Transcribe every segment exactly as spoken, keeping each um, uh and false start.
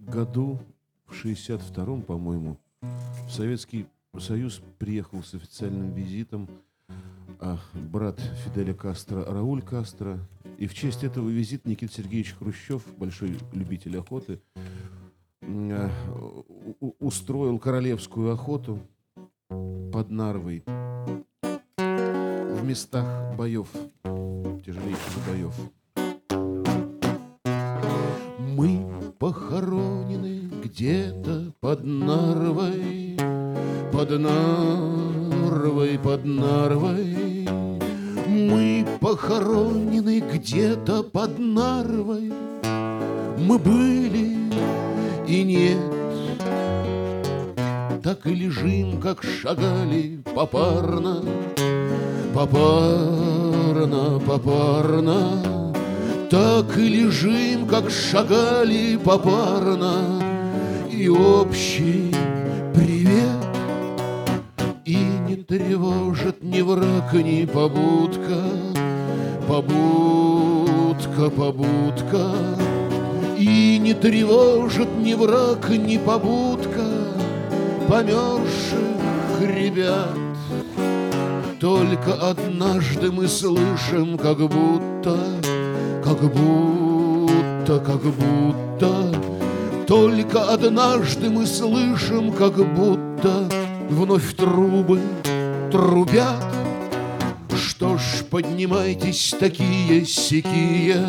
году, в шестьдесят втором, по-моему, в Советский Союз приехал с официальным визитом а, брат Фиделя Кастро Рауль Кастро. И в честь этого визита Никита Сергеевич Хрущев, большой любитель охоты, а, у- устроил королевскую охоту под Нарвой в местах боев, тяжелейших боев. Мы похоронены где-то под Нарвой, под Нарвой, под Нарвой. Мы похоронены где-то под Нарвой. Мы были и нет, так и лежим, как шагали попарно, попарно, попарно. Так и лежим, как шагали попарно, и общий привет, и не тревожит ни враг, ни побудка, побудка, побудка, и не тревожит ни враг, ни побудка померзших ребят. Только однажды мы слышим, как будто, как будто, как будто, только однажды мы слышим, как будто вновь трубы трубят. Что ж, поднимайтесь, такие сякие,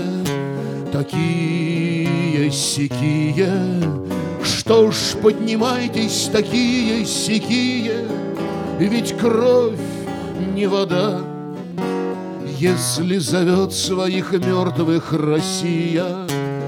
такие сякие. Что ж, поднимайтесь, такие сякие, ведь кровь не вода. Если зовет своих мертвых Россия,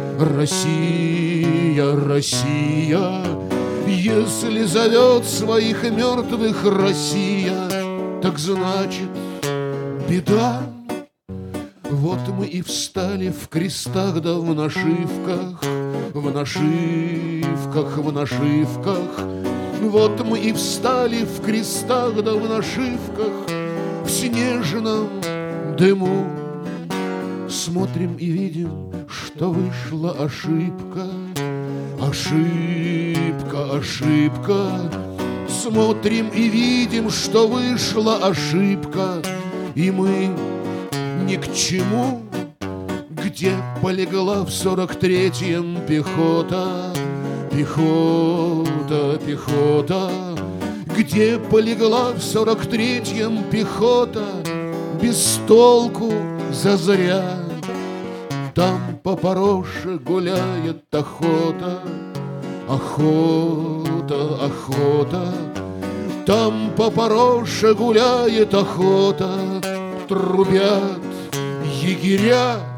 Россия, Россия, если зовет своих мертвых Россия, так значит беда. Вот мы и встали в крестах да в нашивках, в нашивках, в нашивках. Вот мы и встали в крестах да в нашивках, в снежном дыму. Смотрим и видим, что вышла ошибка, ошибка, ошибка. Смотрим и видим, что вышла ошибка, и мы ни к чему. Где полегла в сорок третьем пехота, пехота, пехота? Где полегла в сорок третьем пехота? Без толку, зазря. Там по Пороше гуляет охота, охота, охота. Там по Пороше гуляет охота. Трубят егеря,